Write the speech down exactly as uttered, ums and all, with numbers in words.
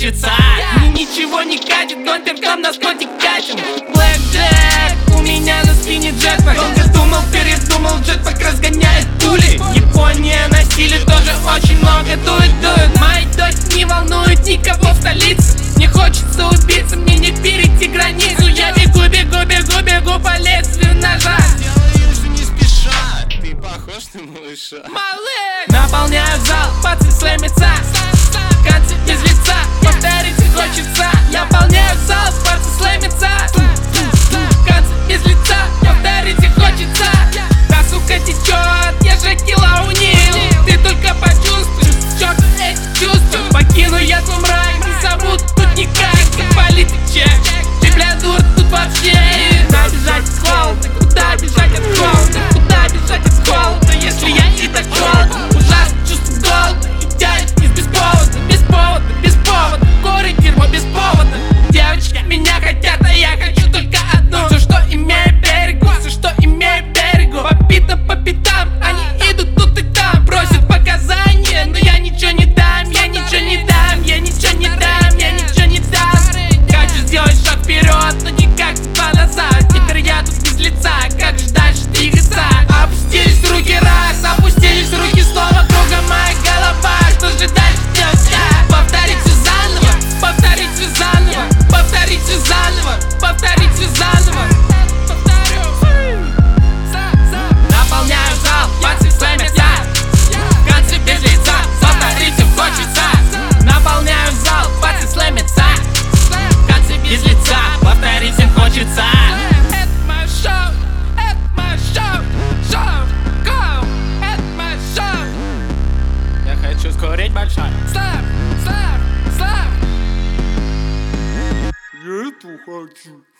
хочется. Мне ничего не катит, но перкам нас котик катим. Блэк Джек, у меня на спине джетпак. Долго думал, передумал, джетпак разгоняет пули. Япония на стиле тоже очень много дует, дует. Моя дочь не волнует никого в столице. Не хочется убиться, мне не перейти границу. Я бегу, бегу, бегу, бегу по лезвию ножа. Делаю же не спеша, ты похож на малыша. Малыш! Наполняю зал, пацан слэмится. Концы без лица, повторить хочется. Наполняю зал, пацан слэмится. Концы без лица, повторить хочется. Да, сука, течет, я же килла унил. Ты только почувствуешь, черт, эти чувства. Покину я твой мрак, не забуду тут никак. Ты политик чек, ты, бля, дур, тут вообще. Куда бежать от холода, куда бежать от холода, куда бежать от холода, если я и так холодно. Ужасно чувство голода и тянет вниз без повода, без повода, без повода. Курить дерьмо без повода. Девочки меня хотят, а я хочу только одну. Все, что имею, берегу, все, что имею, берегу. Попито по пятам, они идут тут и там. Просят показания, но я ничего не дам, я ничего не дам, я ничего не дам, я ничего не дам. Хочу сделать шаг вперед, но никак два назад. Теперь я тут без лица, как же дальше двигаться? Опустились руки раз, опустились руки снова. Кругом моя голова, что же дальше делать я? Повторить все заново, повторить все заново, повторить все заново, повторить все заново. Наполняю зал, пальцы слэмятся. Концы без лица, повторить все хочется. Наполняю зал, пальцы слэмятся. Концы без лица, повторить всем хочется. Это мое шоу, это мое шоу, шоу, гоу, это мое шоу. Я хочу скурить большой. Слэм, слэм, слэм. Я эту хочу.